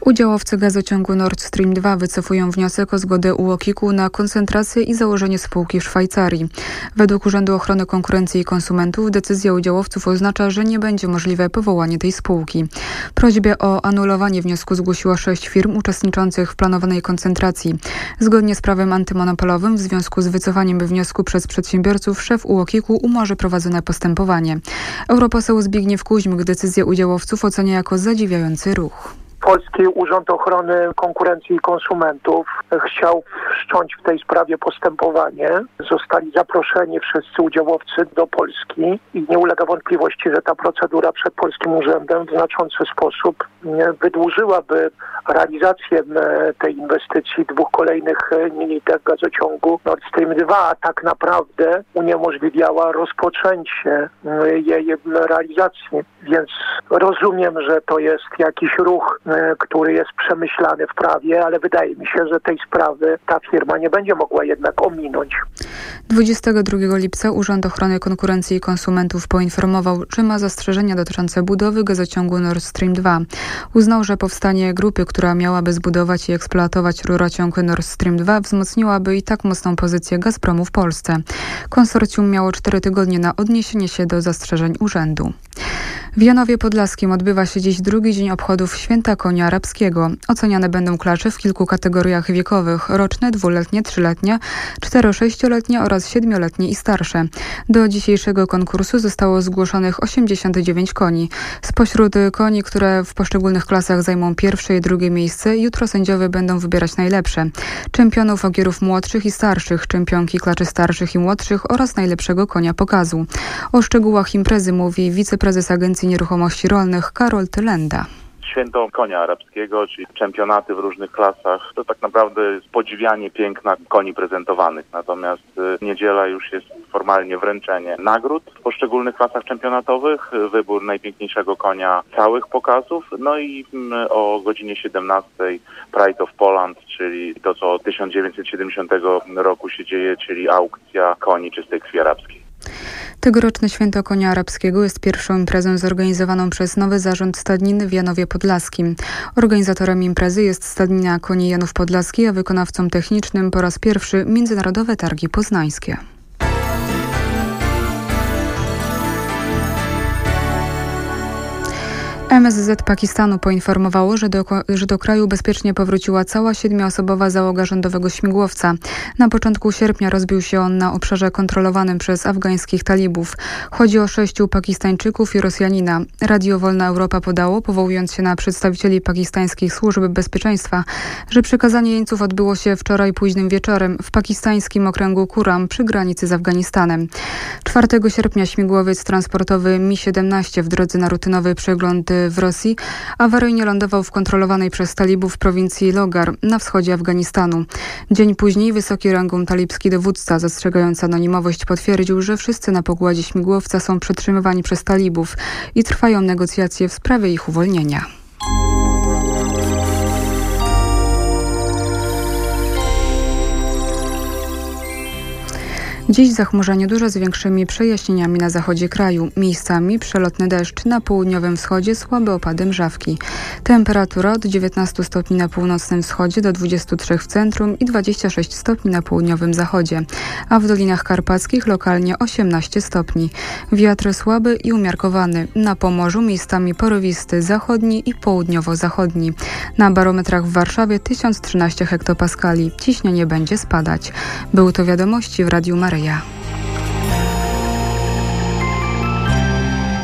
Udziałowcy gazociągu Nord Stream 2 wycofują wniosek o zgodę UOKiK-u na koncentrację i założenie spółki w Szwajcarii. Według Urzędu Ochrony Konkurencji i Konsumentów decyzja udziałowców oznacza, że nie będzie możliwe powołanie tej spółki. Prośbę o anulowanie wniosku zgłosiło 6 firm uczestniczących w planowanej koncentracji. Zgodnie z prawem antymonopolowym w związku z wycofaniem wniosku przez przedsiębiorców szef UOKiK-u umorzy prowadzone postępowanie. Europoseł Zbigniew Kuźmyk decyzję udziałowców ocenia jako zadziwiający ruch. Polski Urząd Ochrony Konkurencji i Konsumentów chciał wszcząć w tej sprawie postępowanie. Zostali zaproszeni wszyscy udziałowcy do Polski i nie ulega wątpliwości, że ta procedura przed polskim urzędem w znaczący sposób wydłużyłaby realizację tej inwestycji 2 kolejnych linijek gazociągu Nord Stream 2, a tak naprawdę uniemożliwiała rozpoczęcie jej realizacji. Więc rozumiem, że to jest jakiś ruch, który jest przemyślany w prawie, ale wydaje mi się, że tej sprawy ta firma nie będzie mogła jednak ominąć. 22 lipca Urząd Ochrony Konkurencji i Konsumentów poinformował, że ma zastrzeżenia dotyczące budowy gazociągu Nord Stream 2. Uznał, że powstanie grupy, która miałaby zbudować i eksploatować rurociąg Nord Stream 2 wzmocniłaby i tak mocną pozycję Gazpromu w Polsce. Konsorcjum miało 4 tygodnie na odniesienie się do zastrzeżeń urzędu. W Janowie Podlaskim odbywa się dziś drugi dzień obchodów Święta Konia Arabskiego. Oceniane będą klacze w kilku kategoriach wiekowych: roczne, 2-letnie, 3-letnie, 4-6-letnie oraz 7-letnie i starsze. Do dzisiejszego konkursu zostało zgłoszonych 89 koni. Spośród koni, które w poszczególnych klasach zajmą pierwsze i drugie miejsce, jutro sędziowie będą wybierać najlepsze. Czempionów ogierów młodszych i starszych, czempionki klaczy starszych i młodszych oraz najlepszego konia pokazu. O szczegółach imprezy mówi wiceprezes Agencji Nieruchomości Rolnych Karol Tylenda. Święto Konia Arabskiego, czyli czempionaty w różnych klasach, to tak naprawdę jest podziwianie piękna koni prezentowanych. Natomiast niedziela już jest formalnie wręczenie nagród w poszczególnych klasach czempionatowych, wybór najpiękniejszego konia całych pokazów, no i o godzinie 17 Pride of Poland, czyli to, co od 1970 roku się dzieje, czyli aukcja koni czystej krwi arabskiej. Tegoroczne Święto Konia Arabskiego jest pierwszą imprezą zorganizowaną przez nowy zarząd stadniny w Janowie Podlaskim. Organizatorem imprezy jest Stadnina Koni Janów Podlaski, a wykonawcą technicznym po raz pierwszy Międzynarodowe Targi Poznańskie. MSZ Pakistanu poinformowało, że do kraju bezpiecznie powróciła cała 7-osobowa załoga rządowego śmigłowca. Na początku sierpnia rozbił się on na obszarze kontrolowanym przez afgańskich talibów. Chodzi o 6 Pakistańczyków i Rosjanina. Radio Wolna Europa podało, powołując się na przedstawicieli pakistańskich służb bezpieczeństwa, że przekazanie jeńców odbyło się wczoraj późnym wieczorem w pakistańskim okręgu Kuram przy granicy z Afganistanem. 4 sierpnia śmigłowiec transportowy Mi-17 w drodze na rutynowy przegląd w Rosji awaryjnie lądował w kontrolowanej przez talibów prowincji Logar na wschodzie Afganistanu. Dzień później wysoki rangą talibski dowódca, zastrzegając anonimowość, potwierdził, że wszyscy na pokładzie śmigłowca są przetrzymywani przez talibów i trwają negocjacje w sprawie ich uwolnienia. Dziś zachmurzenie duże z większymi przejaśnieniami na zachodzie kraju. Miejscami przelotny deszcz, na południowym wschodzie słabe opady mrzawki. Temperatura od 19 stopni na północnym wschodzie do 23 w centrum i 26 stopni na południowym zachodzie, a w Dolinach Karpackich lokalnie 18 stopni. Wiatr słaby i umiarkowany. Na Pomorzu miejscami porywisty zachodni i południowo-zachodni. Na barometrach w Warszawie 1013 hektopaskali. Ciśnienie będzie spadać. Były to wiadomości w Radiu Maryja.